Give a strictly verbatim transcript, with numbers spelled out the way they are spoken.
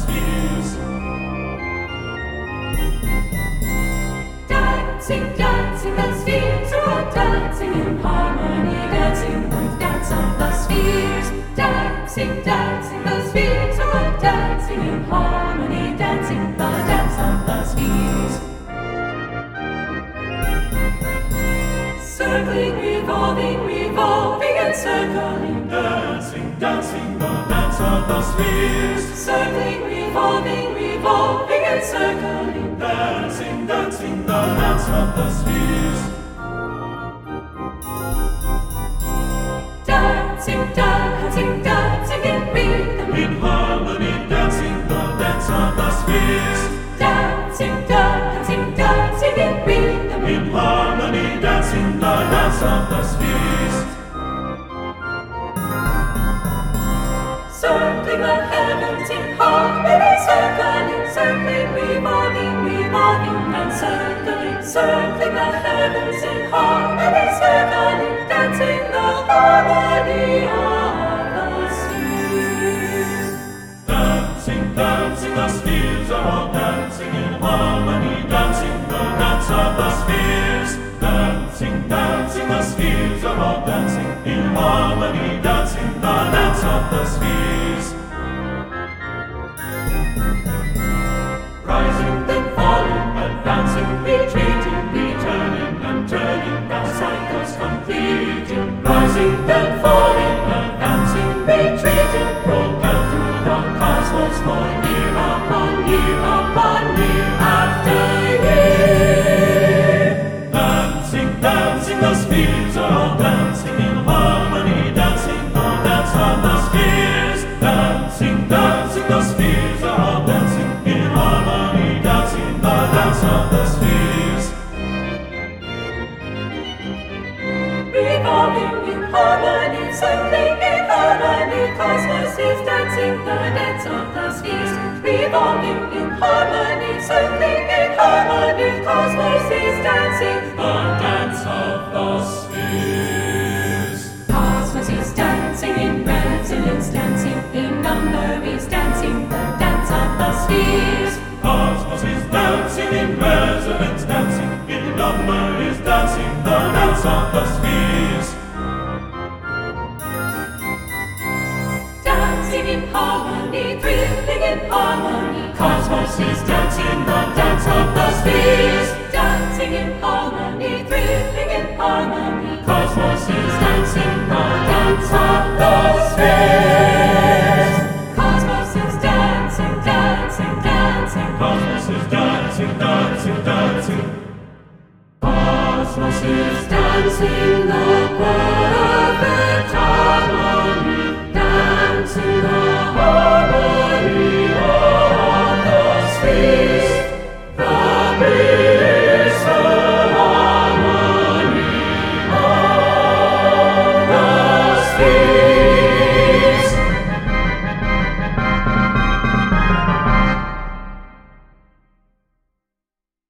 spheres. Dancing, dancing, the spheres are all dancing in harmony, dancing the dance of the spheres. Dancing, dancing, the spheres are all dancing in harmony, dancing the dance of the spheres. Circling, revolving, revolving and circling, Dancing, dancing, the dance of the spheres. circling, revolving, revolving and circling. Dancing, dancing, the dance of the spheres. Dancing, dancing, dancing in rhythm. In harmony, dancing, the dance of the spheres. Dancing, dancing, dancing in rhythm. In harmony, dancing, the dance of the spheres. Circling the heavens in harmony, circling, circling, revolving, revolving and circling, circling the heavens in harmony, circling, dancing the harmony of the spheres. Dancing, dancing, the spheres are all dancing in harmony, dancing the dance of the spheres. Dancing, dancing, the spheres are all dancing in harmony, dancing the dance of the spheres. Rising, then falling, advancing, retreating, returning and turning, the cycles completing. Rising, then falling, advancing, retreating, propelled through the cosmos for year upon year upon year after year. Dancing, dancing, the spheres are all dancing in harmony, dancing the dance of the spheres. Dancing, dancing, the spheres are all dancing in harmony, dancing the dance of the spheres. Revolving in harmony, circling in harmony, cosmos is dancing the dance of the spheres. Revolving in harmony, circling in harmony, cosmos is dancing The dance of the spheres. Cosmos is dancing in resonance, dancing in number is dancing the dance of the spheres.